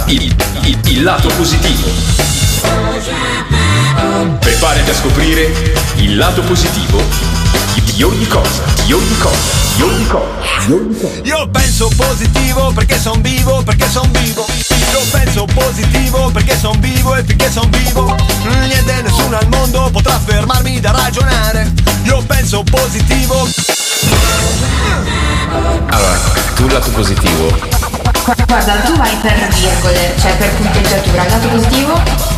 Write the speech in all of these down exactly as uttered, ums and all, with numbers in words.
il, il, il lato positivo. Preparati a scoprire il lato positivo di ogni cosa, di ogni cosa, di ogni cosa, di ogni cosa. Io penso positivo perché son vivo, perché son vivo. Io penso positivo perché son vivo e finché son vivo niente, nessuno al mondo potrà fermarmi da ragionare. Io penso positivo. Allora, tu il lato positivo. Guarda, tu vai per virgole, cioè per punteggiatura. Il lato positivo.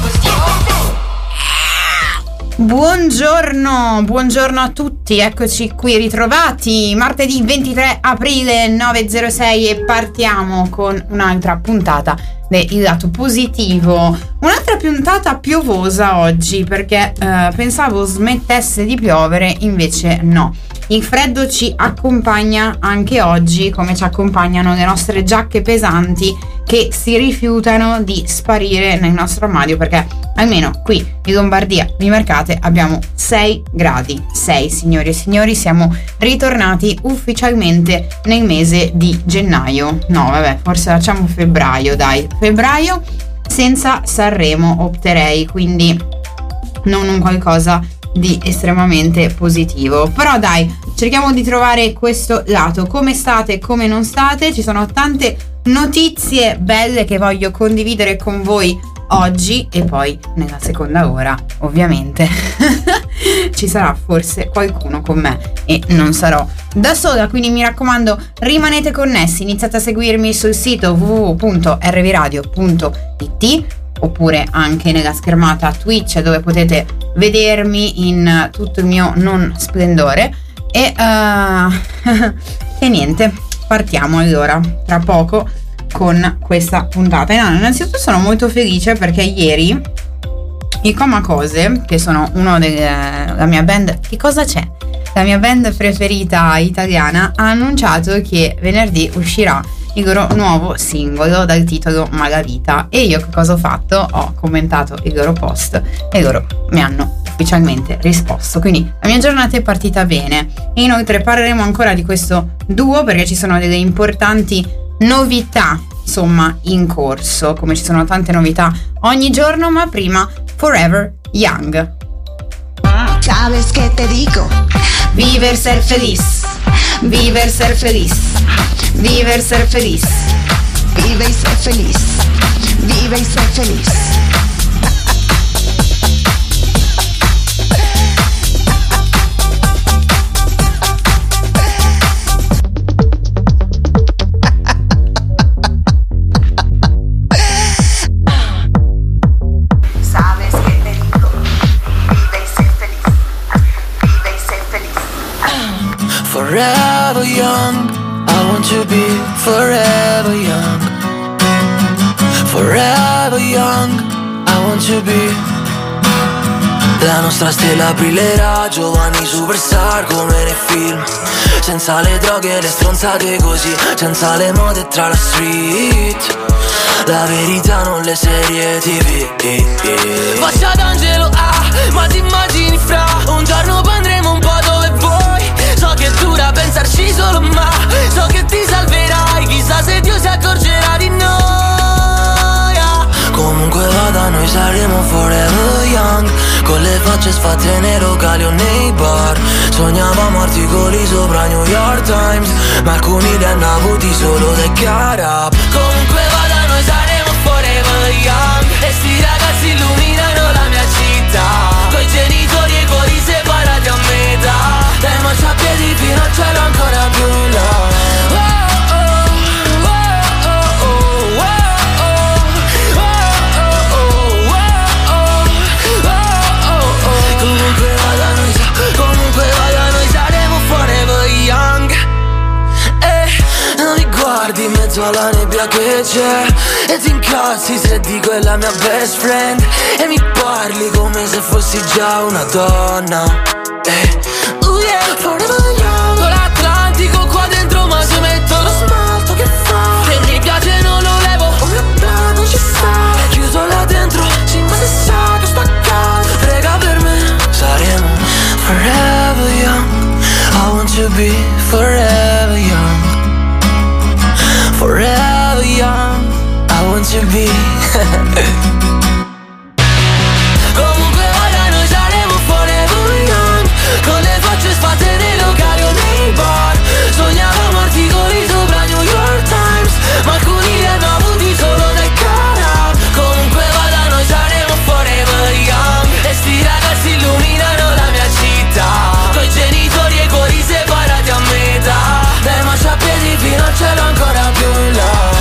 Buongiorno, buongiorno a tutti, eccoci qui ritrovati martedì ventitré aprile nove e zero sei e partiamo con un'altra puntata del lato positivo. Un'altra puntata piovosa oggi perché eh, pensavo smettesse di piovere, invece no. Il freddo ci accompagna anche oggi, come ci accompagnano le nostre giacche pesanti che si rifiutano di sparire nel nostro armadio, perché almeno qui in Lombardia, di Mercate, abbiamo sei gradi. sei, signori e signori, siamo ritornati ufficialmente nel mese di gennaio. No, vabbè, forse facciamo febbraio, dai. Febbraio senza Sanremo opterei, quindi non un qualcosa di estremamente positivo. Però dai, cerchiamo di trovare questo lato. Come state, come non state? Ci sono tante notizie belle che voglio condividere con voi oggi, e poi nella seconda ora ovviamente ci sarà forse qualcuno con me e non sarò da sola, quindi mi raccomando, rimanete connessi, iniziate a seguirmi sul sito w w w punto r v radio punto i t oppure anche nella schermata Twitch, dove potete vedermi in tutto il mio non splendore. E uh, e niente, partiamo allora tra poco con questa puntata. No, innanzitutto sono molto felice perché ieri i Comacose, che sono uno delle la mia band, che cosa c'è? La mia band preferita italiana, ha annunciato che venerdì uscirà il loro nuovo singolo dal titolo Malavita, e io che cosa ho fatto? Ho commentato il loro post e loro mi hanno ufficialmente risposto, quindi la mia giornata è partita bene. E inoltre parleremo ancora di questo duo perché ci sono delle importanti novità, insomma, in corso, come ci sono tante novità ogni giorno. Ma prima Forever Young. ¿Sabes qué te digo? Viver, ser feliz. Viver, ser feliz. Viver, ser feliz. Vive y ser feliz. Vive y ser feliz. Forever young, I want to be forever young. Forever young, I want to be. La nostra stella brillerà, giovani superstar come nei film. Senza le droghe e le stronzate così, senza le mode tra la street. La verità non le serie tv. Faccia d'angelo, ah, ma ti immagini fra un giorno prendremo un po' dove vuoi. So che è dura pensarci solo, ma so che ti salverai. Chissà se Dio si accorgerà di noi. Comunque vada, noi saremo forever young, con le facce sfatte nei locali o nei bar. Sognavamo articoli sopra New York Times, ma alcuni li hanno avuti solo dai cara. Comunque vada, noi saremo forever young, e sti ragazzi illuminano la mia città, coi genitori e i cuori separati a metà. Dai marciapiedi fino al cielo ancora più in là. Comunque vada noi, comunque vada noi saremo forever young. E non mi guardi in mezzo alla nebbia che c'è, e ti incazzi se dico è la mia best friend, e mi parli come se fossi già una donna. Eh, uh yeah, forever young. Con l'Atlantico qua dentro, ma se metto lo smalto che fa? Se mi piace non lo levo, un mio piano ci sta. È chiuso là dentro, sì ma se sa che sto a casa. Prega per me, saremo forever young. I want to be forever young. Forever young, I want want you be. Comunque vada noi saremo forever young, con le facce sfatte nei locali o nei bar. Sognavamo articoli sopra New York Times, ma alcuni li hanno avuti solo dai canal. Comunque vada noi saremo forever young, e sti ragazzi illuminano la mia città, coi genitori e i cuori separati a metà. Dai ma ci appesi fino al cielo ancora più in là.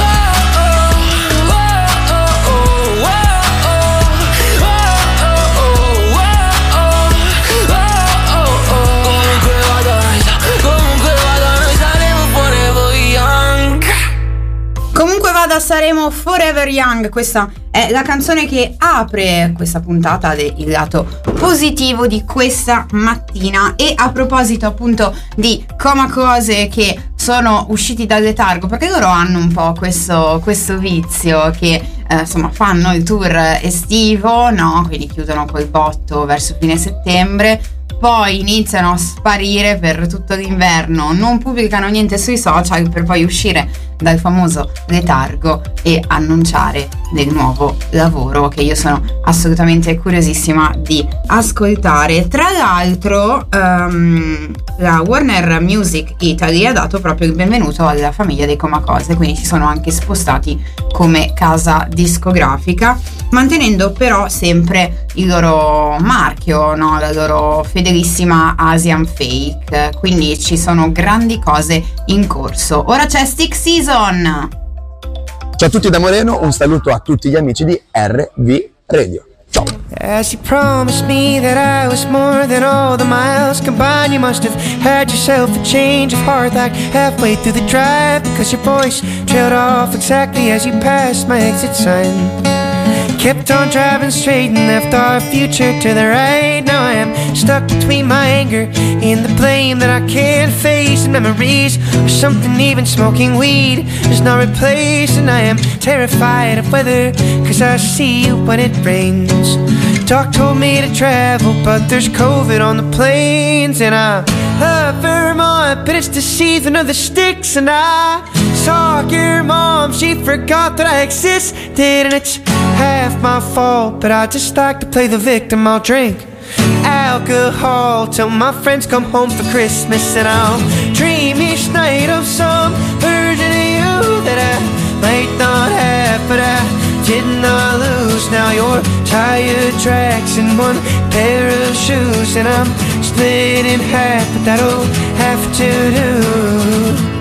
Comunque vada, saremo forever young. Questa è la canzone che apre questa puntata del lato positivo di questa mattina. E a proposito appunto di Comacose che sono usciti dal letargo, perché loro hanno un po' questo, questo vizio che eh, insomma fanno il tour estivo, no? Quindi chiudono col botto verso fine settembre, poi iniziano a sparire per tutto l'inverno, non pubblicano niente sui social per poi uscire dal famoso letargo e annunciare del nuovo lavoro, che io sono assolutamente curiosissima di ascoltare. Tra l'altro um, la Warner Music Italy ha dato proprio il benvenuto alla famiglia dei Comacose, quindi si sono anche spostati come casa discografica, mantenendo però sempre il loro marchio, no? La loro fedelissima Asian Fake, quindi ci sono grandi cose in corso. Ora c'è Stick Season. Ciao a tutti da Moreno, un saluto a tutti gli amici di R V Radio. Ciao. As you promised me that I was more than all the miles combined, you must have had yourself a change of heart like halfway through the drive, because your voice trailed off exactly as you passed my exit sign. Kept on driving straight and left our future to the right. Now I am stuck between my anger and the blame that I can't face, and memories of something even smoking weed is not replaced. And I am terrified of weather, cause I see you when it rains. Doc told me to travel, but there's COVID on the planes. And I love Vermont, but it's the season of the sticks. And I saw your mom, she forgot that I existed, and it's half my fault, but I just like to play the victim. I'll drink alcohol till my friends come home for Christmas, and I'll dream each night of some version of you that I might not have, but I did not lose. Now your tire tracks in one pair of shoes, and I'm split in half, but that'll have to do.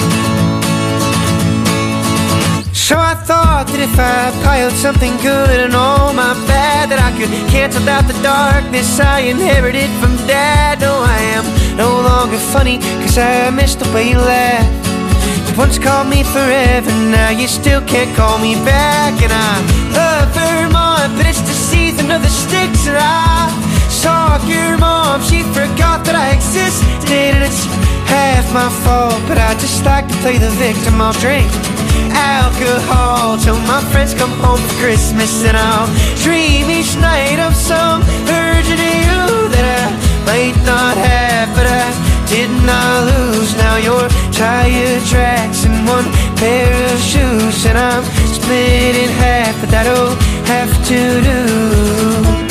So I thought that if I piled something good and all my bad, that I could cancel out the darkness I inherited from Dad. No, I am no longer funny, cause I missed the way you laughed. You once called me forever, now you still can't call me back. And I love Vermont, but it's the season of the sticks. And I saw your mom, she forgot that I existed, and it's half my fault, but I just like to play the victim. I'll drink alcohol till my friends come home for Christmas, and I'll dream each night of some version of you that I might not have, but I did not lose. Now your tire tracks in one pair of shoes, and I'm split in half, but that'll have to do.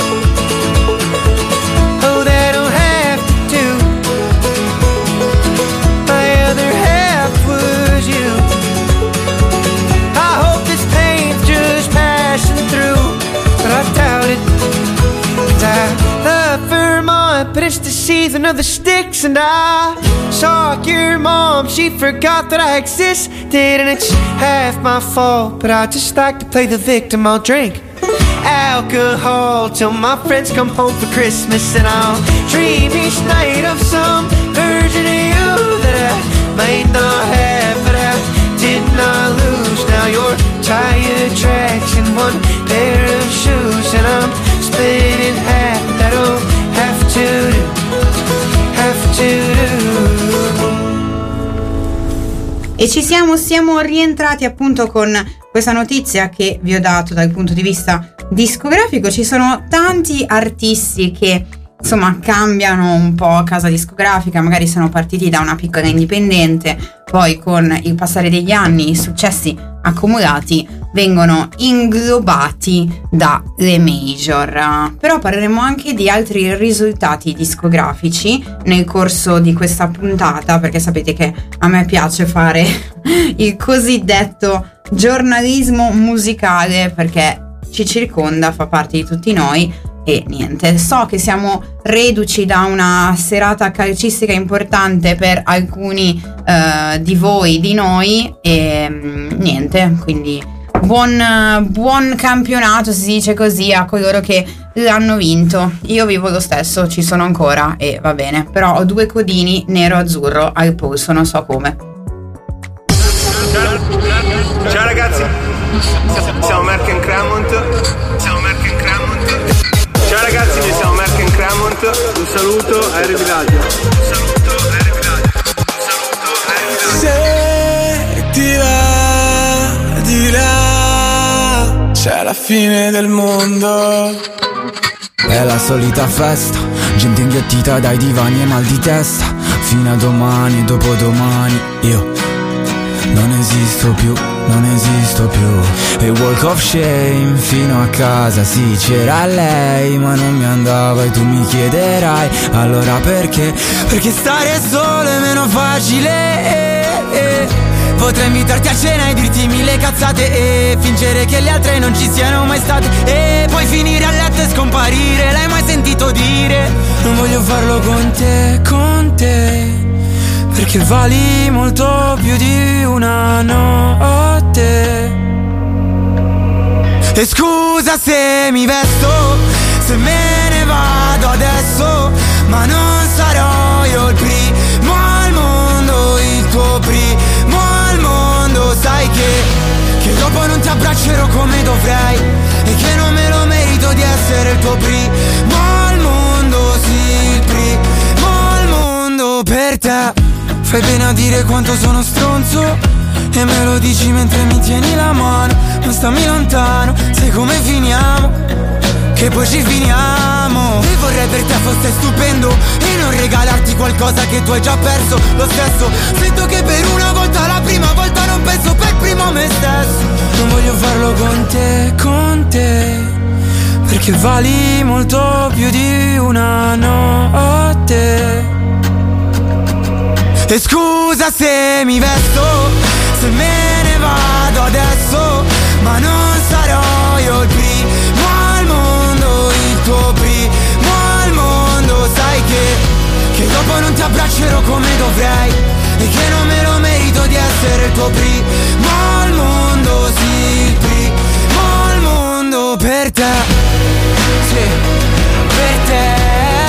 Oh, that'll have to do. My other half was you. I doubt it, cause I love Vermont, but it's the season of the sticks. And I saw your mom, she forgot that I existed, and it's half my fault, but I just like to play the victim. I'll drink alcohol till my friends come home for Christmas, and I'll dream each night of some version of you that I might not have, but I did not lose. Now your tire tracks in one pair of shoes, and I'm split in half. That'll have to do, have to do. E ci siamo, siamo rientrati appunto con questa notizia che vi ho dato dal punto di vista discografico. Ci sono tanti artisti che insomma cambiano un po' casa discografica, magari sono partiti da una piccola indipendente, poi con il passare degli anni, i successi accumulati vengono inglobati dalle major. Però parleremo anche di altri risultati discografici nel corso di questa puntata, perché sapete che a me piace fare il cosiddetto giornalismo musicale, perché ci circonda, fa parte di tutti noi. E niente, so che siamo reduci da una serata calcistica importante per alcuni eh, di voi, di noi, e mh, niente, quindi buon, buon campionato, si dice così, a coloro che l'hanno vinto. Io vivo lo stesso, ci sono ancora e va bene, però ho due codini nero-azzurro al polso, non so come. Ciao ragazzi, siamo Merck and Cremont. Siamo Merck and Cremont. Ciao ragazzi, noi siamo Merck and Cremont. Un saluto a R V Radio. Un saluto a R V Radio. Un saluto a R V Radio. Se ti va di là, c'è la fine del mondo. È la solita festa, gente inghiottita dai divani e mal di testa. Fino a domani e dopodomani io non esisto più, non esisto più. E walk of shame fino a casa, sì c'era lei ma non mi andava e tu mi chiederai allora perché? Perché stare solo è meno facile, eh, eh. Potrei invitarti a cena e dirti mille cazzate e fingere che le altre non ci siano mai state, e poi finire a letto e scomparire. L'hai mai sentito dire? Non voglio farlo con te, con te, perché vali molto più di una notte. E scusa se mi vesto, se me ne vado adesso, ma non sarò io il primo al mondo, il tuo primo al mondo. Sai che, che dopo non ti abbraccerò come dovrei e che non me lo merito di essere il tuo primo al mondo, sì, il primo al mondo per te. Fai bene a dire quanto sono stronzo e me lo dici mentre mi tieni la mano. Non stammi lontano, sai come finiamo, che poi ci finiamo. E vorrei per te fosse stupendo e non regalarti qualcosa che tu hai già perso. Lo stesso, sento che per una volta, la prima volta non penso per primo a me stesso. Non voglio farlo con te, con te, perché vali molto più di una notte. E scusa se mi vesto, se me ne vado adesso, ma non sarò io il primo al mondo, il tuo primo al mondo. Sai che, che dopo non ti abbraccerò come dovrei e che non me lo merito di essere il tuo primo al mondo, sì, il primo al mondo per te, sì, per te.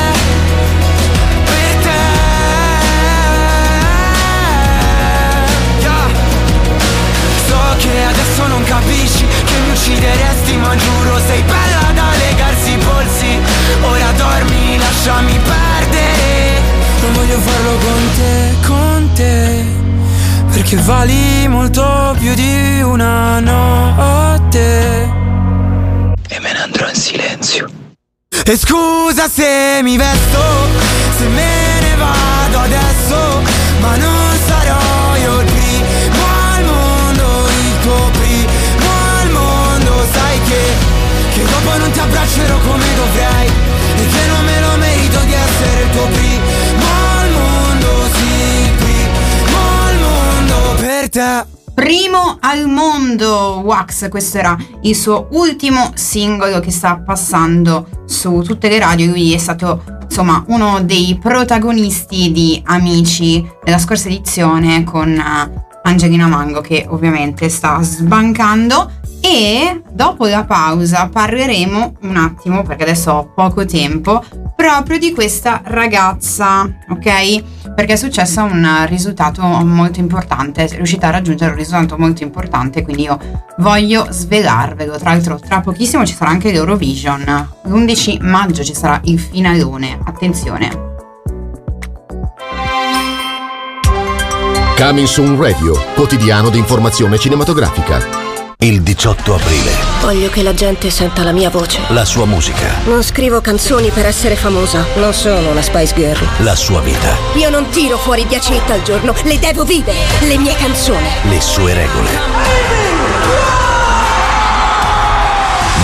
Che adesso non capisci che mi uccideresti, ma giuro sei bella da legarsi i polsi. Ora dormi, lasciami perdere. Non voglio farlo con te, con te, perché vali molto più di una notte. E me ne andrò in silenzio. E scusa se mi vesto, se me ne vado adesso, ma non sarò io il primo al mondo, il tuo primo al mondo. Sai che, che dopo non ti abbraccerò come dovrei e che non me lo merito di essere il tuo primo al mondo, sì, il primo al mondo per te. Primo al mondo, Wax, questo era il suo ultimo singolo che sta passando su tutte le radio. Lui è stato insomma uno dei protagonisti di Amici nella scorsa edizione con Angelina Mango, che ovviamente sta sbancando. E dopo la pausa parleremo un attimo, perché adesso ho poco tempo, proprio di questa ragazza, ok? Perché è successo un risultato molto importante, è riuscita a raggiungere un risultato molto importante, quindi io voglio svelarvelo. Tra l'altro tra pochissimo ci sarà anche l'Eurovision, l'undici maggio ci sarà il finalone, attenzione. Coming Soon Radio, quotidiano di informazione cinematografica. Il diciotto aprile. Voglio che la gente senta la mia voce. La sua musica. Non scrivo canzoni per essere famosa. Non sono una Spice Girl. La sua vita. Io non tiro fuori dieci hit al giorno. Le devo vivere. Le mie canzoni. Le sue regole.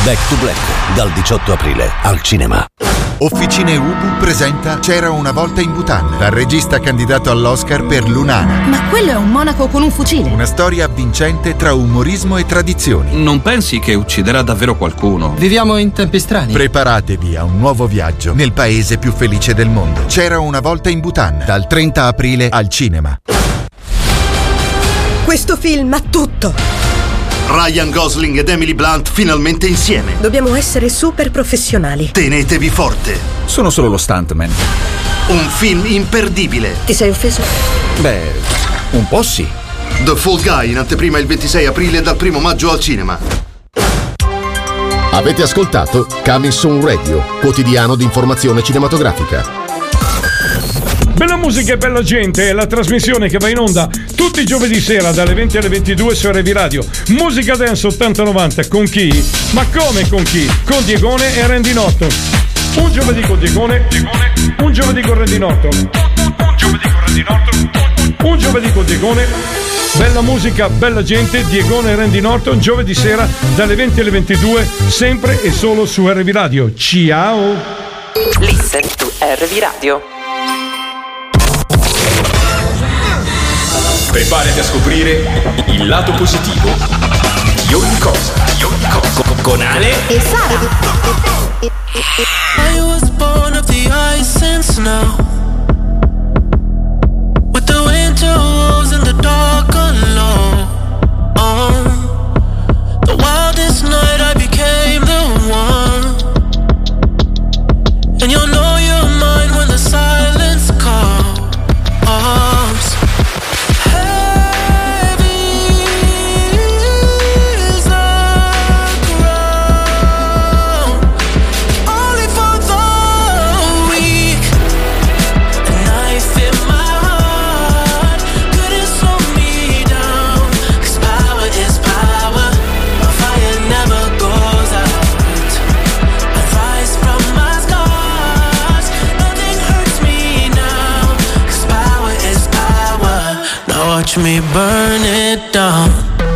Back to Black, dal diciotto aprile al cinema. Officine Ubu presenta C'era una volta in Bhutan, dal regista candidato all'Oscar per Lunana. Ma quello è un monaco con un fucile. Una storia avvincente tra umorismo e tradizioni. Non pensi che ucciderà davvero qualcuno? Viviamo in tempi strani. Preparatevi a un nuovo viaggio nel paese più felice del mondo. C'era una volta in Bhutan, dal trenta aprile al cinema. Questo film ha tutto. Ryan Gosling ed Emily Blunt finalmente insieme. Dobbiamo essere super professionali. Tenetevi forte. Sono solo lo stuntman. Un film imperdibile. Ti sei offeso? Beh, un po' sì. The Fall Guy in anteprima il ventisei aprile dal primo maggio al cinema. Avete ascoltato Coming Soon Radio, quotidiano di informazione cinematografica. Bella musica e bella gente è la trasmissione che va in onda tutti i giovedì sera dalle venti alle ventidue su R V Radio. Musica dance ottanta novanta con chi? Ma come con chi? Con Diegone e Randy Norton. Un giovedì con Diegone, Diegone, un giovedì con Randy Norton, un giovedì con Randy Norton, un giovedì con Diegone. Bella musica, bella gente, Diegone e Randy Norton, giovedì sera dalle venti alle ventidue, sempre e solo su R V Radio. Ciao! Listen to R V Radio. Preparati a scoprire il lato positivo di ogni cosa, di ogni cosa. Con Ale e Sara. I was born of the ice and snow, with the winter wolves in the dark alone. Oh, the wildest night I became the one, and you'll know you're mine when the silence comes. Watch me burn it down.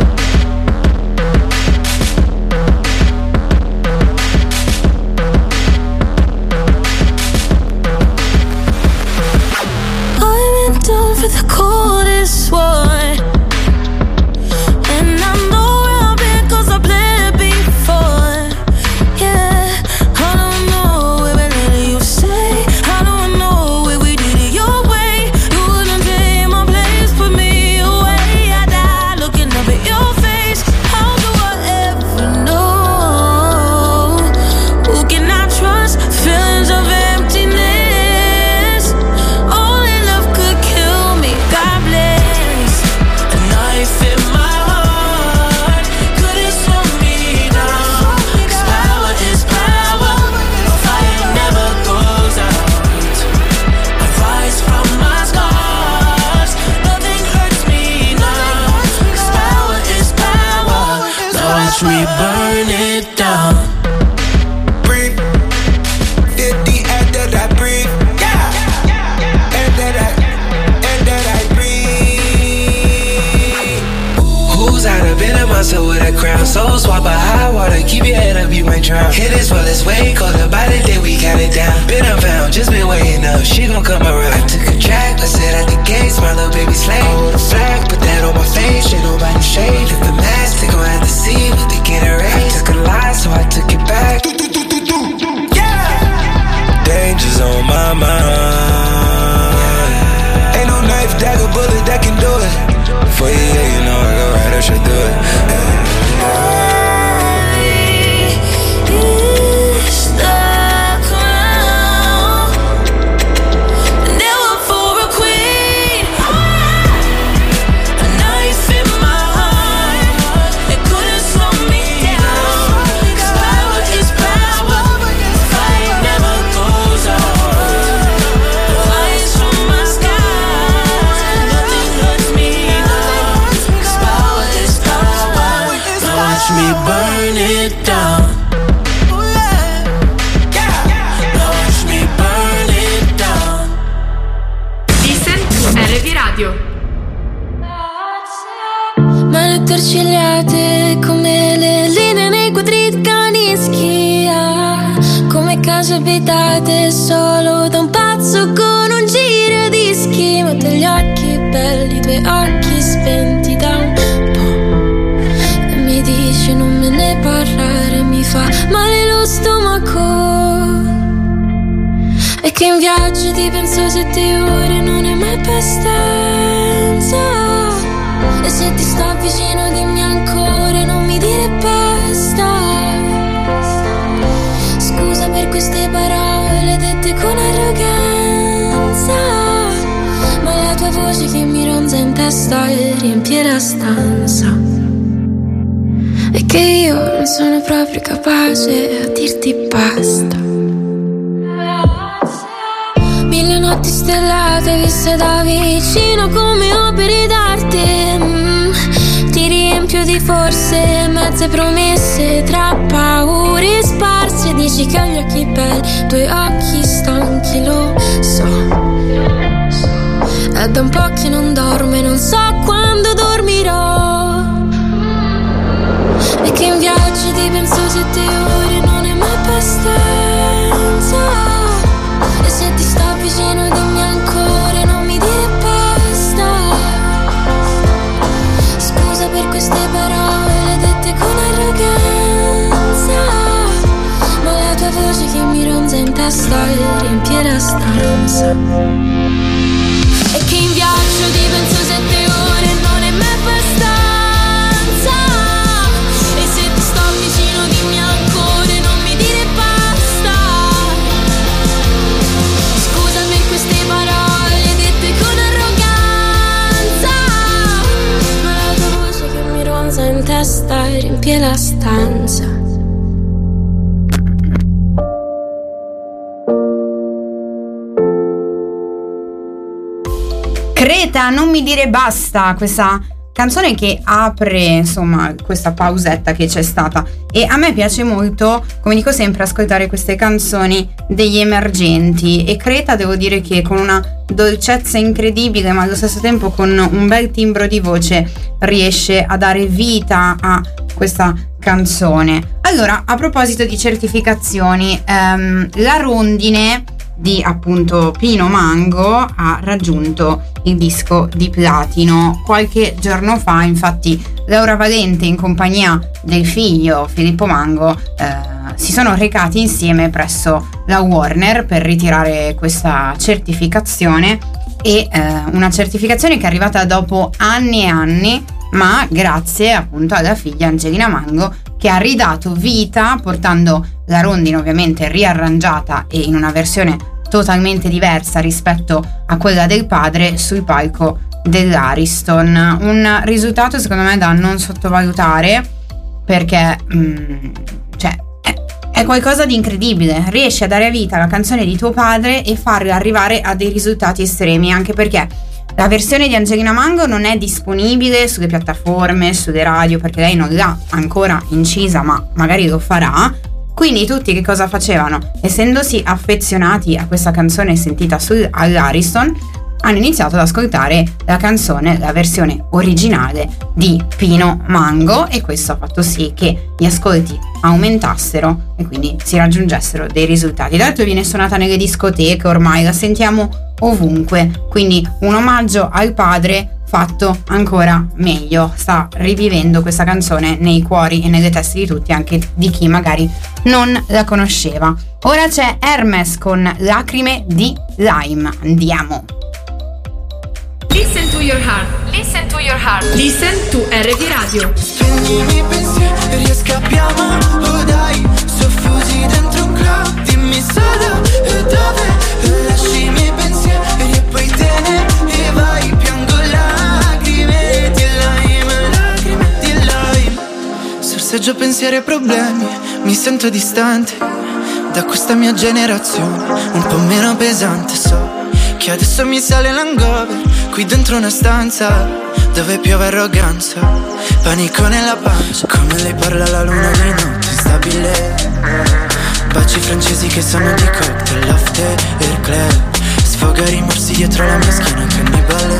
I went down for the coldest one, and I know where I've been 'cause I played before. Yeah, I don't know where we let you stay. I don't know where we did it your way. You wouldn't take my place, put me away. I die looking up at your face. How do I ever know? Who can I trust? Feelings of emptiness. Only love could kill me. God bless. A knife in my heart couldn't slow me down. 'Cause power is power. Fire never goes out. I rise from my scars. Nothing hurts me now. 'Cause power is power. Now watch me burn it down. Breathe. fifty and that I breathe. Yeah. And that I, and that I breathe. Who's out of been a monster with a crown? Soul swap a high water, keep your head up, you might drown. Hit as well as way colder, by the day we count it down. Been unfound, just been waiting up, she gon' come around. I took a track, let's sit at the gates, my little baby slave. I hold a flag, put that on my face, ain't nobody shade. If the mask, they gon' have to see what they get erased. I took a lie, so I took it back. Danger's on my mind. Ain't no knife, dagger, bullet that can do it. For you, yeah, you know I go right, I should do it. It's the crown. Never for a queen. A knife in my heart. It couldn't slow me down. 'Cause power is power. Fire never goes out. The lights from my skies. Nothing hurts me now. 'Cause power is power. Now watch me burn it down. Now watch me burn it down. Listen to R V Radio. Ma le torcigliate come le linee nei quadri di Kandinsky. case abitate solo da un pazzo con un giro di schimo, degli occhi belli, due occhi spenti da un po'. E mi dice non me ne parlare, mi fa male lo stomaco. E che in viaggio ti penso sette ore non è mai abbastanza. E se ti sto vicino dimmi ancora, non mi dire basta. Scusa per queste parole dette con arroganza, ma la tua voce che mi ronza in testa e riempie la stanza. E che io non sono proprio capace a dirti basta. Mille notti stellate viste da vicino come opere d'arte. mm, Ti riempio di forse mezze promesse tra paure sparse. Dici che ho gli occhi belli, tuoi occhi stanchi, lo so. È da un po' che non dormo e non so quando dormirò. E che in viaggio ti penso sette ore non è mai abbastanza. E se ti sto vicino dimmi ancora, non mi dire basta. Scusa per queste parole dette con arroganza, ma la tua voce che mi ronza in testa e riempie la stanza. E che in viaggio ti penso sette ore non è mai abbastanza. E se ti sto vicino dimmi ancora, non mi dire basta. Scusa per queste parole dette con arroganza, ma la tua voce che mi ronza in testa e riempie la stanza. Creta, non mi dire basta, questa canzone che apre insomma questa pausetta che c'è stata. E a me piace molto, come dico sempre, ascoltare queste canzoni degli emergenti. E Creta devo dire che con una dolcezza incredibile, ma allo stesso tempo con un bel timbro di voce, riesce a dare vita a questa canzone. Allora, a proposito di certificazioni, ehm, la Rondine di appunto Pino Mango ha raggiunto il disco di platino qualche giorno fa. Infatti Laura Valente in compagnia del figlio Filippo Mango eh, si sono recati insieme presso la Warner per ritirare questa certificazione, e eh, una certificazione che è arrivata dopo anni e anni, ma grazie appunto alla figlia Angelina Mango, che ha ridato vita portando la Rondine ovviamente riarrangiata e in una versione totalmente diversa rispetto a quella del padre sul palco dell'Ariston. Un risultato secondo me da non sottovalutare, perché mh, cioè è, è qualcosa di incredibile. Riesci a dare vita alla canzone di tuo padre e farla arrivare a dei risultati estremi, anche perché la versione di Angelina Mango non è disponibile sulle piattaforme, sulle radio, perché lei non l'ha ancora incisa, ma magari lo farà. Quindi tutti che cosa facevano? Essendosi affezionati a questa canzone sentita su, all'Ariston, hanno iniziato ad ascoltare la canzone, la versione originale di Pino Mango, e questo ha fatto sì che gli ascolti aumentassero e quindi si raggiungessero dei risultati. Tra l'altro viene suonata nelle discoteche, ormai la sentiamo ovunque, quindi un omaggio al padre fatto ancora meglio. Sta rivivendo questa canzone nei cuori e nelle teste di tutti, anche di chi magari non la conosceva. Ora c'è Hermes con Lacrime di Lime. Andiamo. Listen to your heart. Listen to your heart. Listen to R V Radio. Spegnimi i pensieri e scappiamo. Oh dai, soffusi dentro un club. Dimmi solo e dove. Lasciami i pensieri e poi te ne vai. Piango lacrime di lime, lacrime di lime. Sorseggio pensieri e problemi. Mi sento distante da questa mia generazione, un po' meno pesante. So che adesso mi sale l'hangover qui dentro una stanza dove piove arroganza, panico nella pancia. Come lei parla la luna di notte instabile, baci francesi che sanno di cocktail, after e club, sfoga rimorsi dietro la mia schiena cannibale,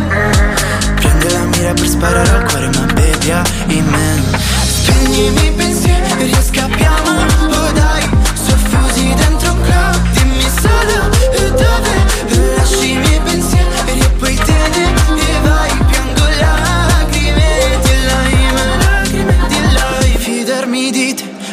prende la mira per sparare al cuore ma bevi in me. Spegnimi i pensieri e scappiamo, oh dai, soffusi dentro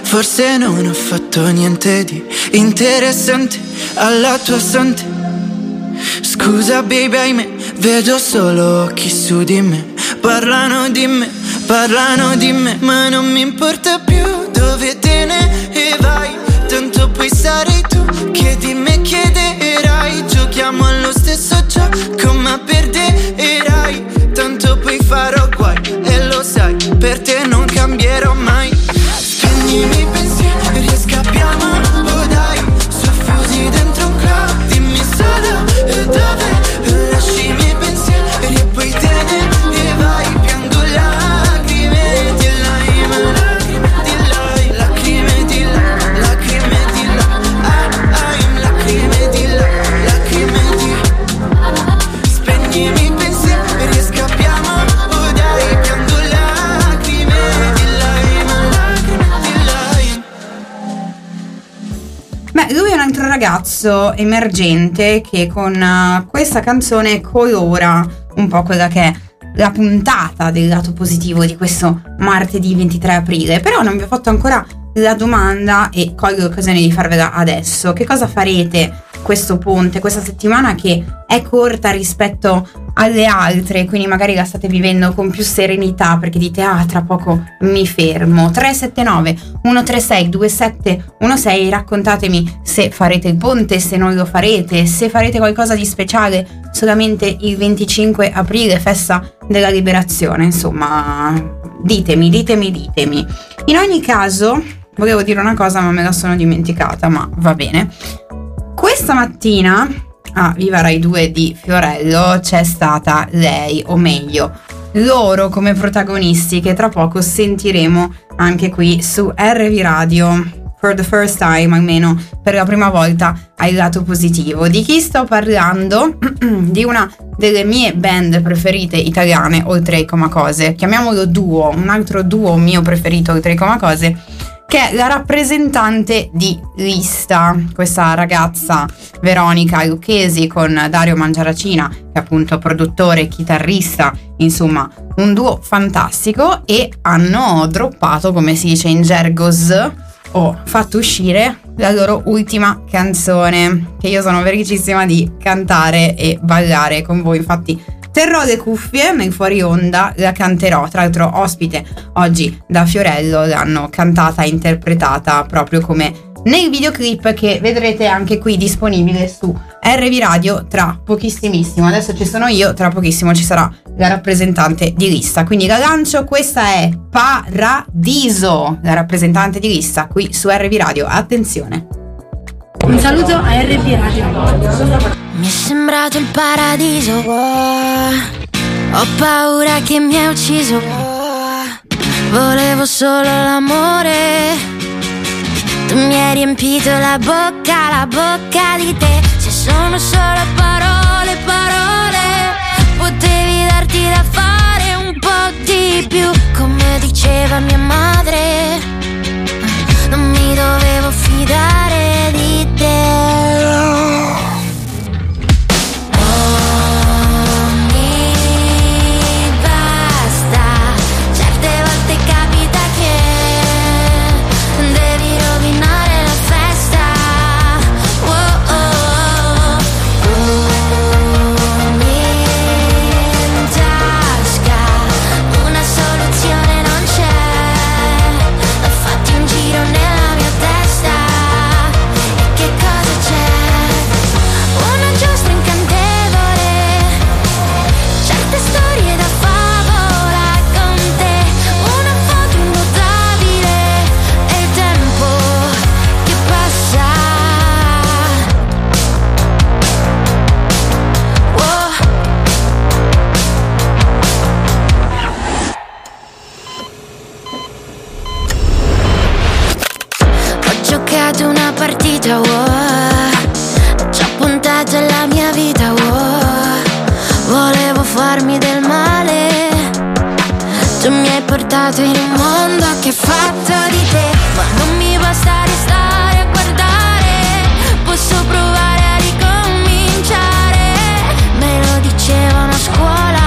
Forse non ho fatto niente di interessante alla tua sonte. Scusa baby, ahimè, vedo solo occhi su di me. Parlano di me, parlano di me, ma non mi importa più dove te ne vai. Tanto puoi stare tu, che di me chiederai. Giochiamo allo stesso gioco ma perderai. Tanto poi farò guai e lo sai, per te non cambierò mai. Spegnimi i pensieri e scappiamo, oh dai. Soffusi dentro un club, dimmi solo e dove. Lasci i miei pensieri e poi te ne vai. Piango lacrime di lime, lacrime di lime, lacrime di lime, lacrime di lime, I'm lacrime di lime, lacrime di. Spegnimi i pensieri e scappiamo, oh dai. Piango lacrime di lime, lacrime di lime. Beh, lui è un altro ragazzo emergente che con uh, questa canzone colora un po' quella che è la puntata del lato positivo di questo martedì ventitré aprile. Però non vi ho fatto ancora la domanda e colgo l'occasione di farvela adesso. Che cosa farete questo ponte, questa settimana che è corta rispetto alle altre, quindi magari la state vivendo con più serenità perché dite ah tra poco mi fermo. Tre sette nove uno tre sei due sette uno sei, raccontatemi se farete il ponte, se non lo farete, se farete qualcosa di speciale solamente il venticinque aprile, festa della liberazione. Insomma, ditemi, ditemi, ditemi. In ogni caso volevo dire una cosa ma me la sono dimenticata, ma va bene. Questa mattina a Viva Rai due di Fiorello c'è stata lei, o meglio loro come protagonisti, che tra poco sentiremo anche qui su R V Radio for the first time, almeno per la prima volta al lato positivo. Di chi sto parlando? Di una delle mie band preferite italiane oltre ai Comacose, chiamiamolo duo, un altro duo mio preferito oltre ai Comacose, che è la rappresentante di Lista, questa ragazza Veronica Lucchesi con Dario Mangiaracina, che è appunto produttore e chitarrista, insomma un duo fantastico, e hanno droppato, come si dice in gergos, o fatto uscire la loro ultima canzone, che io sono felicissima di cantare e ballare con voi. Infatti terrò le cuffie nel fuori onda, la canterò, tra l'altro ospite oggi da Fiorello, l'hanno cantata e interpretata proprio come nel videoclip che vedrete anche qui disponibile su R V Radio tra pochissimissimo. Adesso ci sono io, tra pochissimo ci sarà la rappresentante di Lista, quindi la lancio. Questa è Paradiso, la rappresentante di Lista qui su R V Radio. Attenzione. Un saluto a R V Radio. Mi è sembrato il paradiso, oh. Ho paura che mi hai ucciso, oh. Volevo solo l'amore. Tu mi hai riempito la bocca, la bocca di te. Se sono solo parole, parole, potevi darti da fare un po' di più. Come diceva mia madre, non mi dovevo fidare di te. Partita, oh. Ci ho puntato la mia vita, oh. Volevo farmi del male. Tu mi hai portato in un mondo che è fatto di te. Ma non mi basta restare a guardare. Posso provare a ricominciare. Me lo dicevano a scuola.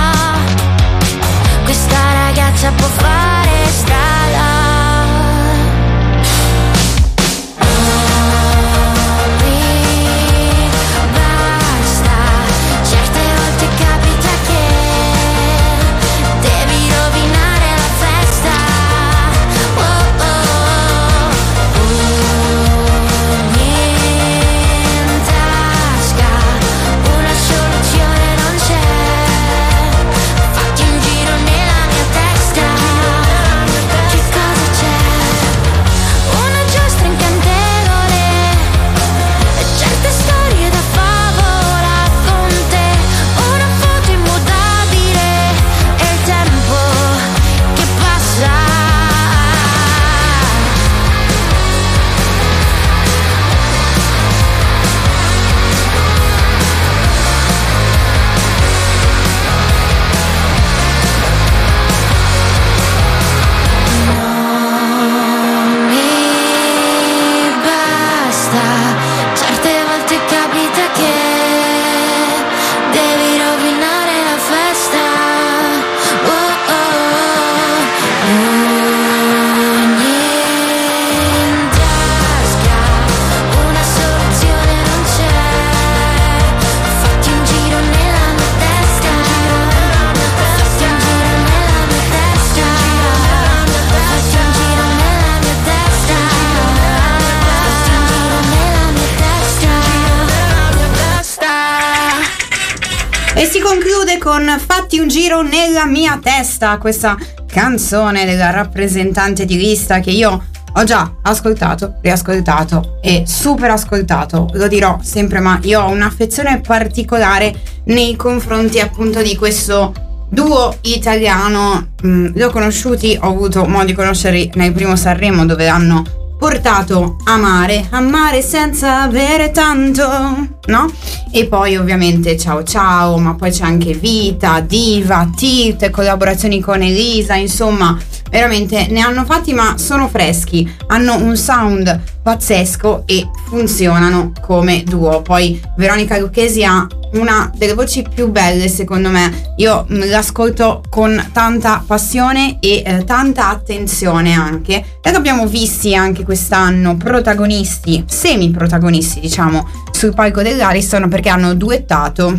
Questa ragazza può fare strada. E si conclude con Fatti un giro nella mia testa, questa canzone della rappresentante di lista che io ho già ascoltato, riascoltato e super ascoltato, lo dirò sempre, ma io ho un'affezione particolare nei confronti appunto di questo duo italiano. Mm, li ho conosciuti, ho avuto modo di conoscerli nel primo Sanremo, dove hanno portato Amare, amare senza avere tanto, no? E poi ovviamente Ciao Ciao, ma poi c'è anche Vita, Diva, Tilt, collaborazioni con Elisa, insomma veramente ne hanno fatti, ma sono freschi, hanno un sound pazzesco e funzionano come duo. Poi Veronica Lucchesi ha una delle voci più belle secondo me, io l'ascolto con tanta passione e eh, tanta attenzione anche, e abbiamo visti anche quest'anno protagonisti, semi protagonisti diciamo, sul palco dell'Ariston, perché hanno duettato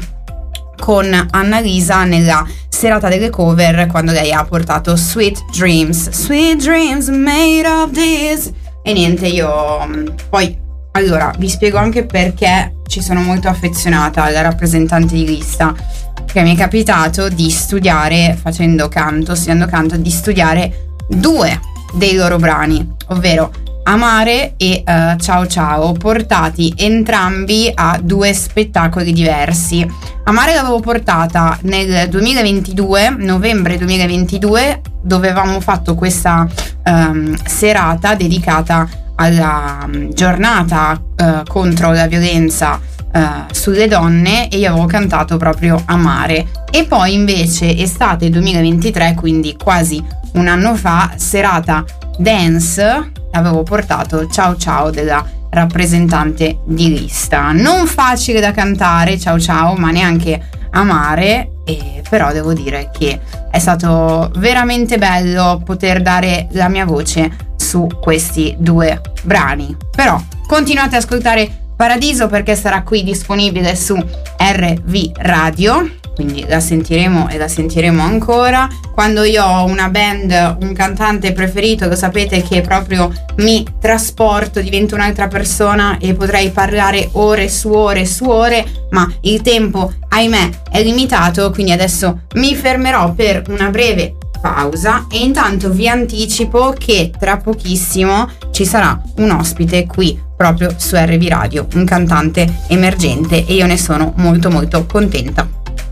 con Annalisa nella serata delle cover, quando lei ha portato Sweet Dreams, Sweet Dreams made of this. E niente, io poi allora vi spiego anche perché ci sono molto affezionata alla rappresentante di lista, perché mi è capitato di studiare, facendo canto, studiando canto, di studiare due dei loro brani, ovvero Amare e uh, Ciao Ciao, portati entrambi a due spettacoli diversi. Amare l'avevo portata nel duemilaventidue, novembre duemilaventidue, dove avevamo fatto questa um, serata dedicata alla um, giornata uh, contro la violenza uh, sulle donne, e io avevo cantato proprio Amare. E poi invece estate duemilaventitré, quindi quasi un anno fa, serata dance, avevo portato Ciao Ciao della rappresentante di lista. Non facile da cantare Ciao Ciao, ma neanche Amare, e però devo dire che è stato veramente bello poter dare la mia voce su questi due brani. Però continuate ad ascoltare Paradiso, perché sarà qui disponibile su R V Radio, quindi la sentiremo e la sentiremo ancora. Quando io ho una band, un cantante preferito, lo sapete che proprio mi trasporto, divento un'altra persona e potrei parlare ore su ore su ore, ma il tempo, ahimè, è limitato, quindi adesso mi fermerò per una breve pausa e intanto vi anticipo che tra pochissimo ci sarà un ospite qui proprio su R V Radio, un cantante emergente, e io ne sono molto molto contenta.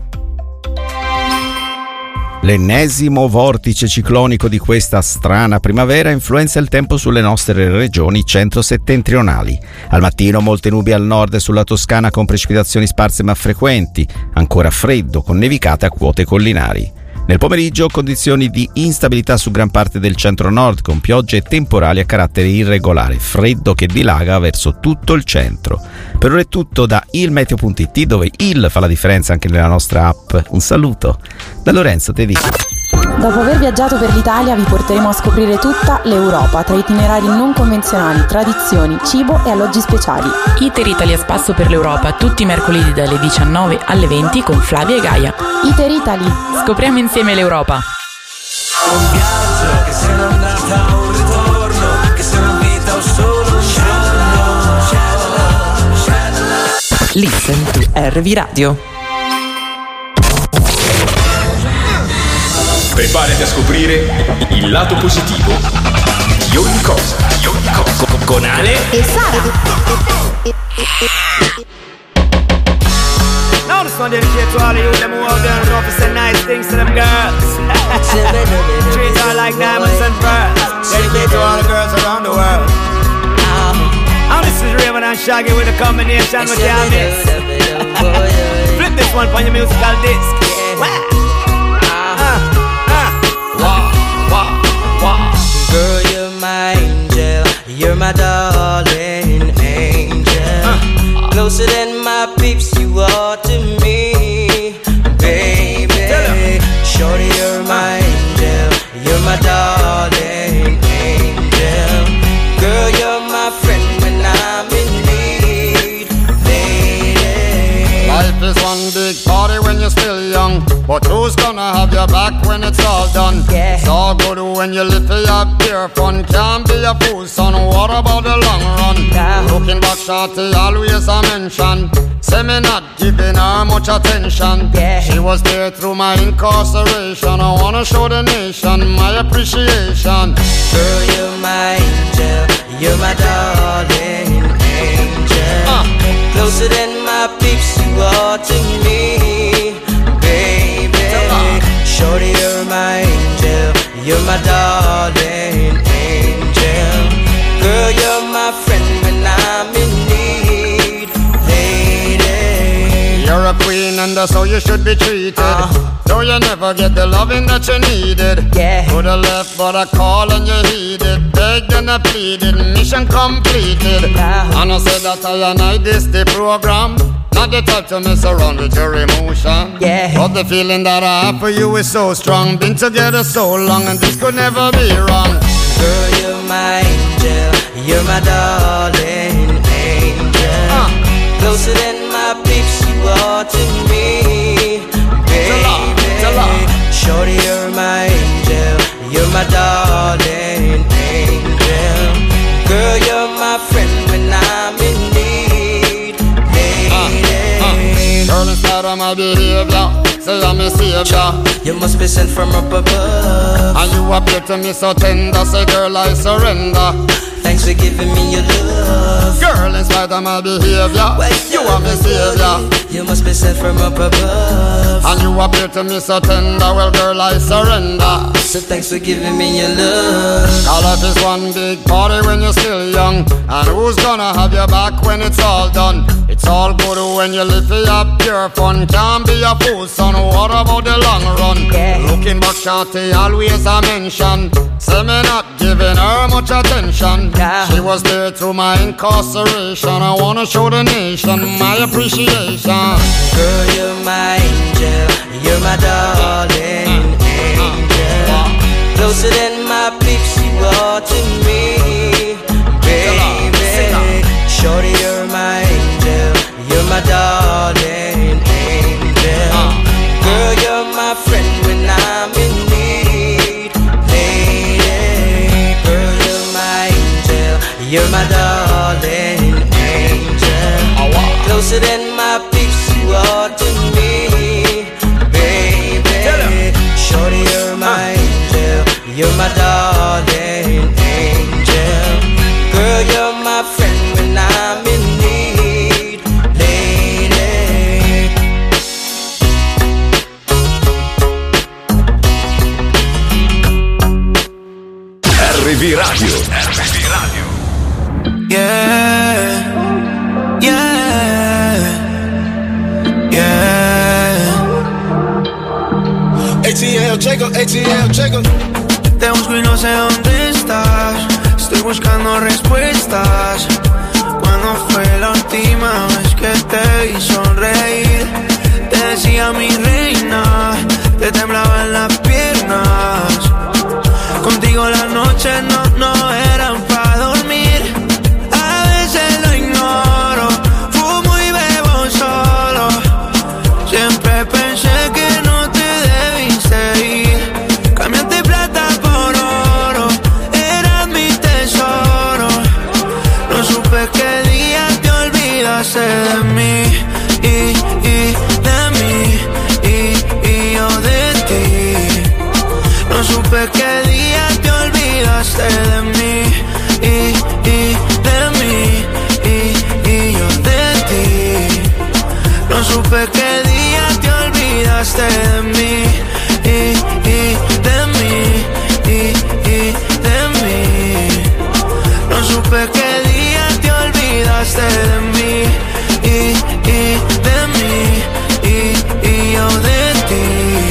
L'ennesimo vortice ciclonico di questa strana primavera influenza il tempo sulle nostre regioni centro-settentrionali. Al mattino molte nubi al nord e sulla Toscana con precipitazioni sparse ma frequenti, ancora freddo con nevicate a quote collinari. Nel pomeriggio condizioni di instabilità su gran parte del centro-nord con piogge e temporali a carattere irregolare, freddo che dilaga verso tutto il centro. Per ora è tutto da ilmeteo punto it, dove il fa la differenza anche nella nostra app. Un saluto da Lorenzo Tedeschi. Dopo aver viaggiato per l'Italia vi porteremo a scoprire tutta l'Europa tra itinerari non convenzionali, tradizioni, cibo e alloggi speciali. Iter Italia Spasso per l'Europa, tutti i mercoledì dalle diciannove alle venti con Flavia e Gaia. Iter Italy. Scopriamo insieme l'Europa. Un viaggio che se n'è andata a un ritorno, che se una vita o solo un giorno. Listen to R V Radio. Preparati a scoprire il lato positivo di ogni cosa, di ogni cosa. Con Ale e Sara. Now this one dedicated to all of you them who out there and know say nice things to them girls. Treat her like diamonds and pearls. Dedicated to all the girls around the world. And this is Raven and Shaggy with a combination with your mix. Flip this one for your musical disc. Girl, you're my angel, you're my darling angel. uh, Closer than my peeps, you are to me, baby. Shorty, you're my angel, you're my darling angel. Girl, you're my friend when I'm in need, lady. Life is one big party when you're still young. but who's gonna have your back when it's all done? Yeah. It's all good when you live for your pure fun. Can't be a fool, son, what about the long run? Yeah. Looking back, shorty, always a mention. Say me not giving her much attention. Yeah. She was there through my incarceration. I wanna show the nation my appreciation. Girl, you're my angel, you're my darling angel. uh. Closer than my peeps, you are to me, baby. Shorty, you're my angel, you're my darling angel. Girl, you're my friend when I'm in need, lady. You're a queen and that's how you should be treated. uh. Though you never get the loving that you needed. Yeah. Could've left but I call and you heeded. Begged and I pleaded, mission completed. uh. And I said that I and I this the program. Not the type to mess around with your emotion. Yeah. But the feeling that I have for you is so strong. Been together so long and this could never be wrong. Girl, you're my angel, you're my darling angel. uh. Closer than my peeps, you are to me, baby. Shorty, you're my angel, you're my darling angel. Girl, you're my friend when I'm in need, lady. uh, uh. Girl, instead of my behavior, say I'm a savior. You must be sent from up above. And you appear to me so tender, say girl I surrender. Thanks for giving me your love. Girl, in spite of my behavior, well, you are my savior. You must be sent from up above. And you appear to me so tender, well girl I surrender. So thanks for giving me your love. All life is one big party when you're still young. And who's gonna have your back when it's all done? It's all good when you live for your pure fun. Can't be a fool, son, what about the long run? Yeah. Looking back, shorty, always a mention. Say me not giving her much attention. Yeah. She was there through my incarceration. I wanna show the nation my appreciation. Girl, you're my angel, you're my darling uh, angel. Uh, uh, Closer than my peeps, you are to me, baby. Shorty, you're my angel, you're my darling angel. uh, Girl, you're my friend when I'm in need, lady. Girl, you're my angel, you're my darling angel. Closer than my peeps, you are to me, baby. Shorty, you're my angel, you're my darling angel. Girl, you're my friend when I'm in need, lady. R V Radio. R V Radio. Yeah. Yeah. Yeah. A T L, Jacob, A T L, Jacob. Te busco y no sé dónde estás. Estoy buscando respuestas. ¿Cuándo fue la última vez que te vi sonreír? Te decía mi reina, te temblaban las piernas. Contigo las noches no, no eran para dormir. A veces lo ignoro, fumo y bebo solo. Siempre pensé que no te debiste ir. Cambiaste plata por oro, eras mi tesoro. No supe qué día te olvidaste de mí. Y, y de mí, y, y yo de ti. No supe qué día te olvidaste de mí. Y, y de mí, y, y yo de ti. No supe qué día te olvidaste de mí. Y, y de mí, y, y de mí. No supe qué día te olvidaste de mí. Y, y de mí, y, y yo de ti.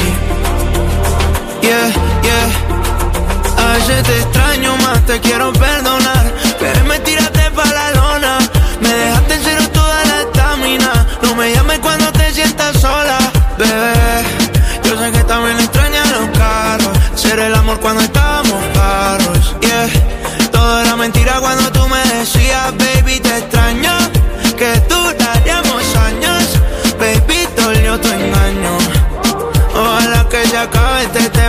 Yeah, yeah. A veces te extraño más, te quiero perdonar. Pero me tiraste pa' la lona. Me dejaste en cero toda la estamina. No me llames cuando te sientas sola, bebé. Yo sé que también extrañas los carros. Ser el amor cuando estábamos caros. Yeah. Todo era mentira cuando tú me decías, baby, te extraño. Que duraríamos años. Baby, dolió tu engaño. Oh,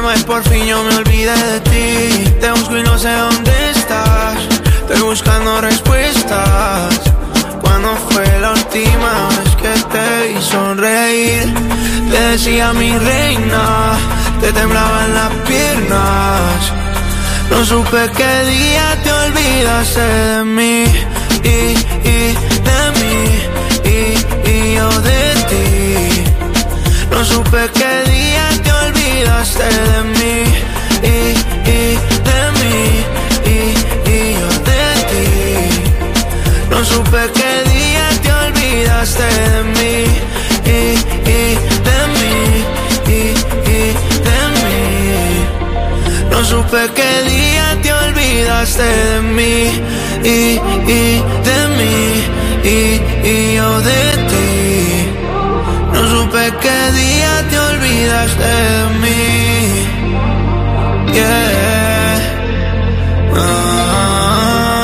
problema y por fin yo me olvidé de ti. Te busco y no sé dónde estás. Estoy buscando respuestas. ¿Cuándo fue la última vez que te vi sonreír? Te decía mi reina, te temblaban las piernas. No supe qué día te olvidaste de mí y, y de mí y, y yo de ti. No supe qué día te olvidaste de mí y, y de mí y, y yo de ti. No supe qué día te olvidaste de mí y, y de mí y, y de mí. No supe qué día te olvidaste de mí y, y de mí y, y yo de ti. No supe qué día te olvidaste de mí. Yeah. Ah.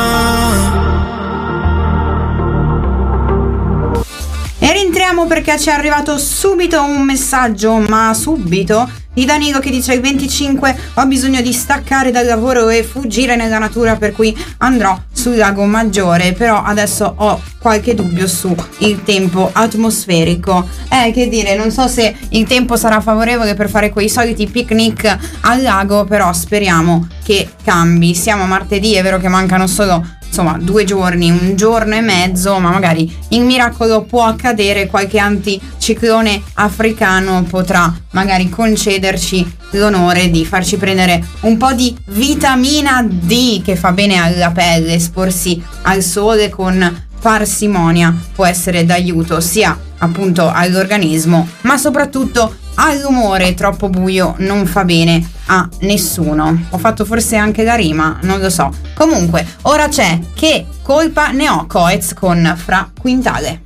E rientriamo perché ci è arrivato subito un messaggio, ma subito, di Danigo che dice: il venticinque ho bisogno di staccare dal lavoro e fuggire nella natura, per cui andrò sul lago Maggiore, però adesso ho qualche dubbio su il tempo atmosferico. Eh, che dire, non so se il tempo sarà favorevole per fare quei soliti picnic al lago, però speriamo che cambi. Siamo martedì, è vero che mancano solo insomma due giorni, un giorno e mezzo, ma magari il miracolo può accadere, qualche anticiclone africano potrà magari concederci l'onore di farci prendere un po' di vitamina D che fa bene alla pelle. Esporsi al sole con parsimonia può essere d'aiuto sia appunto all'organismo, ma soprattutto all'umore. Troppo buio non fa bene a nessuno. Ho fatto forse anche la rima, non lo so. Comunque, ora c'è Che colpa ne ho, Coez con Fra Quintale.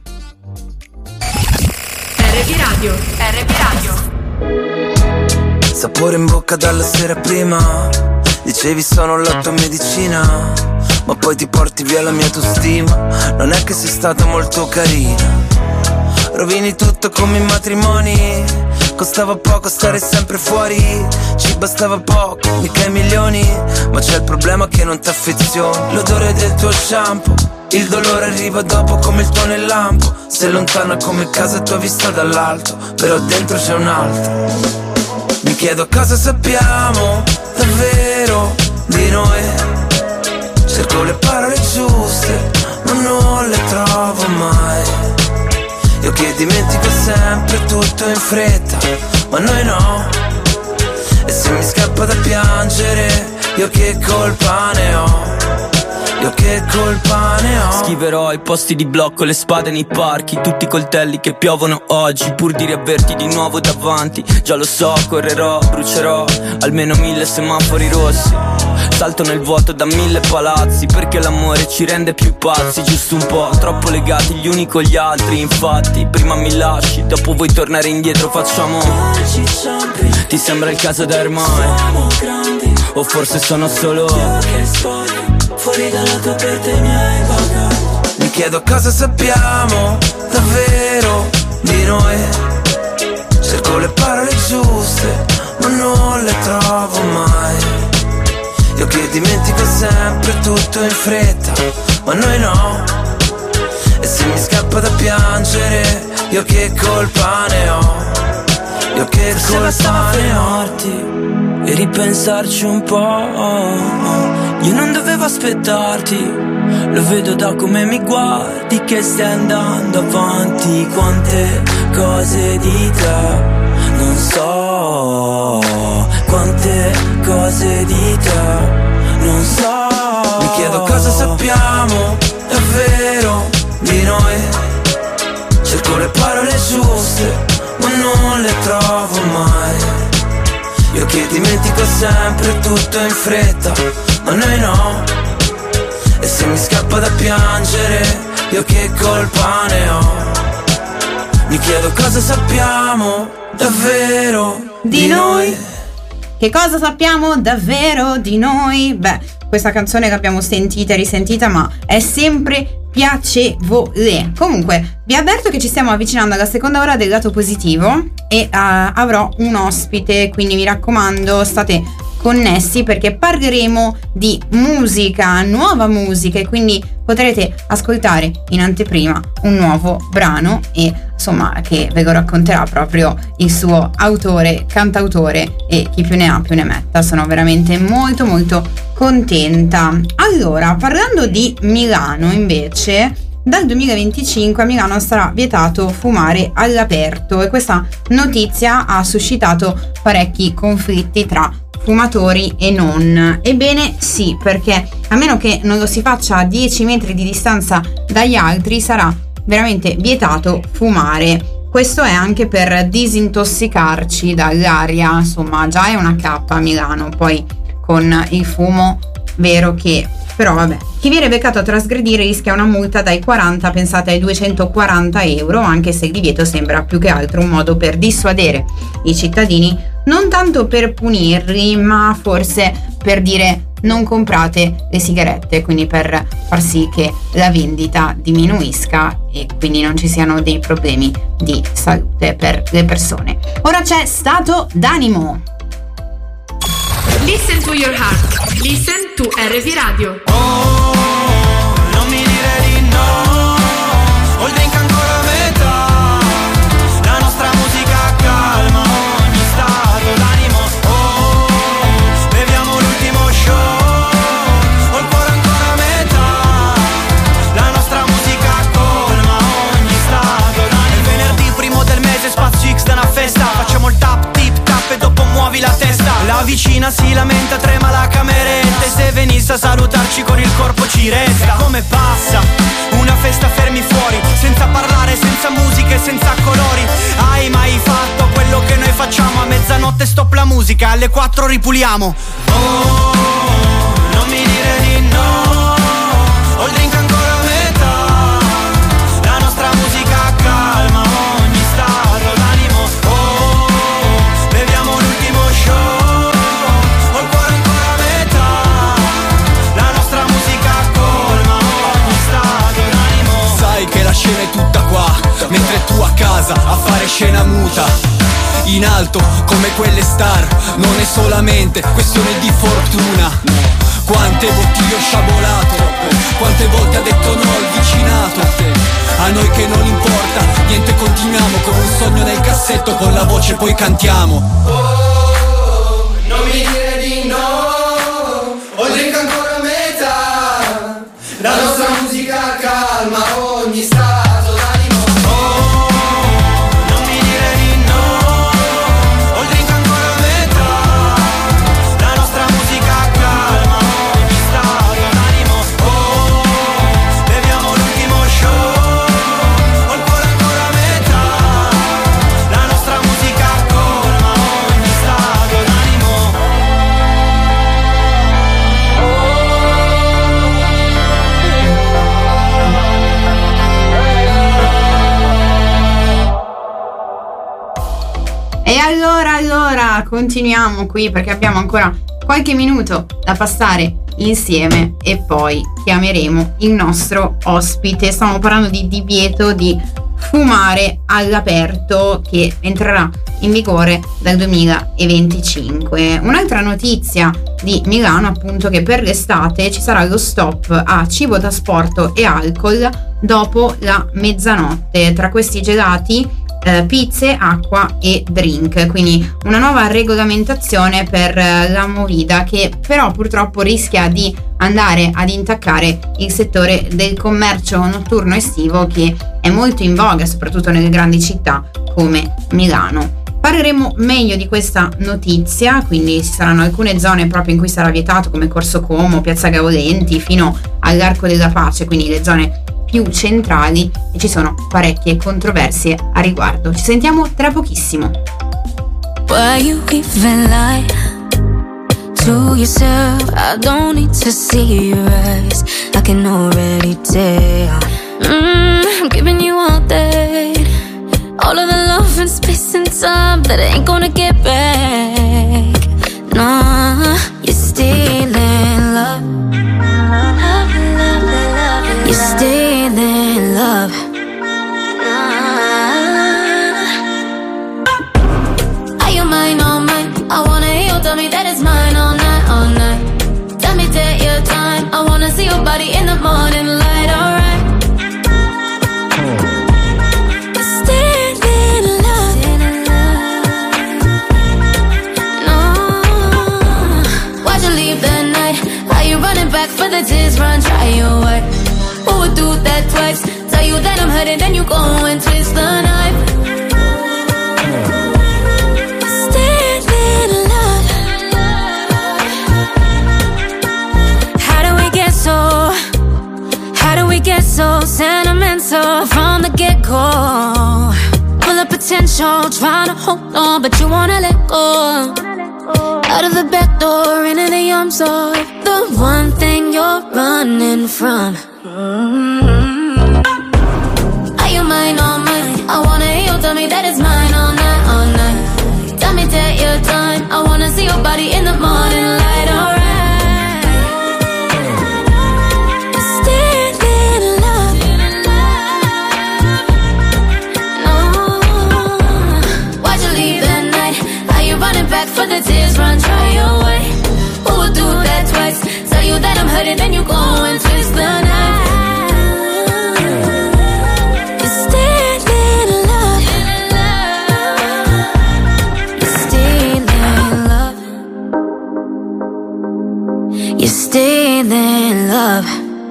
R P Radio, R P Radio. Sapore in bocca dalla sera prima. Dicevi sono la tua medicina, ma poi ti porti via la mia autostima. Non è che sei stata molto carina. Rovini tutto come i matrimoni. Costava poco stare sempre fuori. Ci bastava poco, mica i milioni. Ma c'è il problema che non t'affezioni. L'odore del tuo shampoo, il dolore arriva dopo come il tuo nel lampo. Sei lontana come casa tua vista dall'alto, però dentro c'è un altro. Mi chiedo cosa sappiamo davvero di noi. Cerco le parole giuste, ma non le trovo mai. Io che dimentico sempre tutto in fretta, ma noi no. E se mi scappa da piangere, io che colpa ne ho? Io che colpa ne ho? Schiverò ai posti di blocco, le spade nei parchi, tutti i coltelli che piovono oggi, pur di riaverti di nuovo davanti. Già lo so, correrò, brucerò almeno mille semafori rossi. Salto nel vuoto da mille palazzi, perché l'amore ci rende più pazzi. Giusto un po', troppo legati gli uni con gli altri. Infatti, prima mi lasci, dopo vuoi tornare indietro, facciamo. Ti sembra il caso da ormai? O forse sono solo io che spoglio fuori dalla tua porta i miei bagagli. Mi chiedo cosa sappiamo davvero di noi. Cerco le parole giuste, ma non le trovo mai. Io che dimentico sempre tutto in fretta, ma noi no. E se mi scappa da piangere, io che colpa ne ho? Io che Forse colpa ne ho? fermarti e ripensarci un po'. Io non dovevo aspettarti, lo vedo da come mi guardi che stai andando avanti. Quante cose di te non so, quante cose di te non so. Mi chiedo cosa sappiamo davvero di noi. Cerco le parole giuste, ma non le trovo mai. Io che dimentico sempre tutto in fretta, ma noi no. E se mi scappa da piangere, io che colpa ne ho? Mi chiedo cosa sappiamo davvero di, di noi. noi. Che cosa sappiamo davvero di noi? Beh, questa canzone l'abbiamo sentita e risentita, ma è sempre piacevole. Comunque vi avverto che ci stiamo avvicinando alla seconda ora del lato positivo e uh, avrò un ospite, quindi mi raccomando state connessi perché parleremo di musica, nuova musica, e quindi potrete ascoltare in anteprima un nuovo brano e insomma che ve lo racconterà proprio il suo autore, cantautore, e chi più ne ha più ne metta. Sono veramente molto molto contenta. Allora, parlando di Milano invece, dal duemilaventicinque a Milano sarà vietato fumare all'aperto e questa notizia ha suscitato parecchi conflitti tra fumatori e non. Ebbene sì, perché a meno che non lo si faccia a dieci metri di distanza dagli altri sarà veramente vietato fumare. Questo è anche per disintossicarci dall'aria, insomma già è una cappa a Milano, poi con il fumo vero che... Però vabbè, chi viene beccato a trasgredire rischia una multa dai quaranta, pensate, ai duecentoquaranta euro, anche se il divieto sembra più che altro un modo per dissuadere i cittadini, non tanto per punirli, ma forse per dire non comprate le sigarette, quindi per far sì che la vendita diminuisca e quindi non ci siano dei problemi di salute per le persone. Ora c'è Stato d'animo. Listen to your heart. Listen to R V Radio. Oh, non mi dire di no. Ho il drink ancora a metà. La nostra musica calma ogni stato d'animo. Oh, beviamo l'ultimo show. Ho il cuore ancora a metà. La nostra musica colma ogni stato d'animo. Il venerdì primo del mese spazio X da una festa. Facciamo il tap tip tap e dopo muovi la testa. La vicina si lamenta, trema la cameretta, e se venisse a salutarci con il corpo ci resta. Come passa una festa fermi fuori, senza parlare, senza musica e senza colori. Hai mai fatto quello che noi facciamo? A mezzanotte stop la musica, alle quattro ripuliamo. Oh, non mi dire di no. Ho il drink ancora a metà. La nostra musica calma ogni stato d'animo. Oh, beviamo l'ultimo show. Che la scena è tutta qua, mentre tu a casa a fare scena muta. In alto come quelle star, non è solamente questione di fortuna. Quante bottiglie ho sciabolato, quante volte ha detto no il vicinato. A noi che non importa, niente, continuiamo con un sogno nel cassetto, con la voce poi cantiamo. Oh, non mi dire di no, ho il drink ancora a metà. La nostra musica calma ogni stato d'animo. Oh, non mi dire di no. Ho il drink ancora a metà. La nostra musica calma ogni stato d'animo. Oh, beviamo l'ultimo show. Ho il cuore ancora a metà. La nostra musica colma ogni stato d'animo. E allora, allora, continuiamo qui perché abbiamo ancora qualche minuto da passare insieme e poi chiameremo il nostro ospite. Stiamo parlando di divieto di fumare all'aperto che entrerà in vigore dal duemilaventicinque. Un'altra notizia di Milano, appunto, che per l'estate ci sarà lo stop a cibo da sport e alcol dopo la mezzanotte. Tra questi gelati, Eh, pizze, acqua e drink, quindi una nuova regolamentazione per eh, la movida che però purtroppo rischia di andare ad intaccare il settore del commercio notturno estivo che è molto in voga soprattutto nelle grandi città come Milano. Parleremo meglio di questa notizia, quindi ci saranno alcune zone proprio in cui sarà vietato come Corso Como, Piazza Gaudenti fino all'Arco della Pace, quindi le zone più centrali, e ci sono parecchie controversie a riguardo. Ci sentiamo tra pochissimo. Why you even lie to yourself? I don't need to see your eyes, I can already tell. mm, I'm giving you all that, all of the love and space and time that I ain't gonna get back. No, you're stealing love. You're stealing back for the tears run dry away. Who would do that twice? Tell you that I'm hurting, then you go and twist the knife. Stand in love. How do we get so? How do we get so sentimental from the get-go? Full of potential, trying to hold on, but you wanna let go. Out of the back door, into the arms of the one thing you're running from. Mm-hmm. Are you mine or mine? I wanna hear you tell me that it's mine all night, all night. Tell me take your time, I wanna see your body in the morning light, alright. Stand in love. No, why'd you leave that night? Are you running back for the tears run dry away? Who would do that twice? Tell you that I'm hurting, then you go and twist the knife. You stand in love. You stand in love. You stand in love.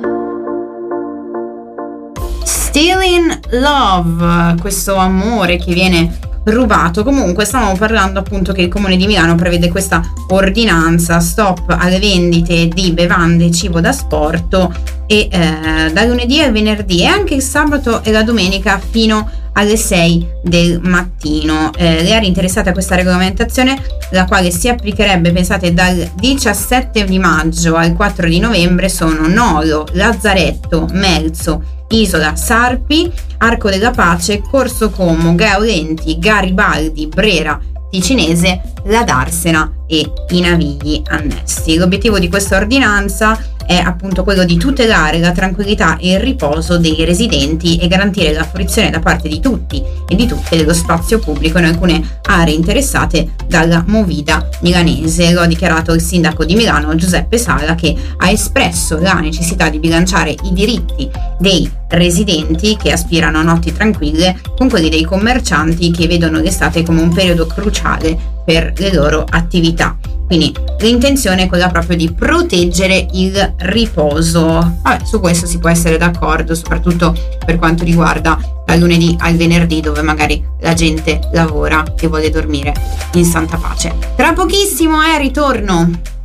Still in Love, questo amore che viene rubato. Comunque stavamo parlando appunto che il Comune di Milano prevede questa ordinanza stop alle vendite di bevande e cibo da sport e eh, da lunedì al venerdì e anche il sabato e la domenica fino alle sei del mattino. Eh, le aree interessate a questa regolamentazione, la quale si applicherebbe, pensate, dal diciassette di maggio al quattro di novembre, sono Nolo, Lazzaretto, Melzo, Isola, Sarpi, Arco della Pace, Corso Como, Gaulenti, Garibaldi, Brera, Ticinese, la Darsena e i navigli annessi. L'obiettivo di questa ordinanza è appunto quello di tutelare la tranquillità e il riposo dei residenti e garantire la fruizione da parte di tutti e di tutte dello spazio pubblico in alcune aree interessate dalla movida milanese. Lo ha dichiarato il sindaco di Milano Giuseppe Sala, che ha espresso la necessità di bilanciare i diritti dei residenti che aspirano a notti tranquille con quelli dei commercianti che vedono l'estate come un periodo cruciale per le loro attività. Quindi l'intenzione è quella proprio di proteggere il riposo. Vabbè, su questo si può essere d'accordo, soprattutto per quanto riguarda dal lunedì al venerdì, dove magari la gente lavora e vuole dormire in santa pace. Tra pochissimo è ritorno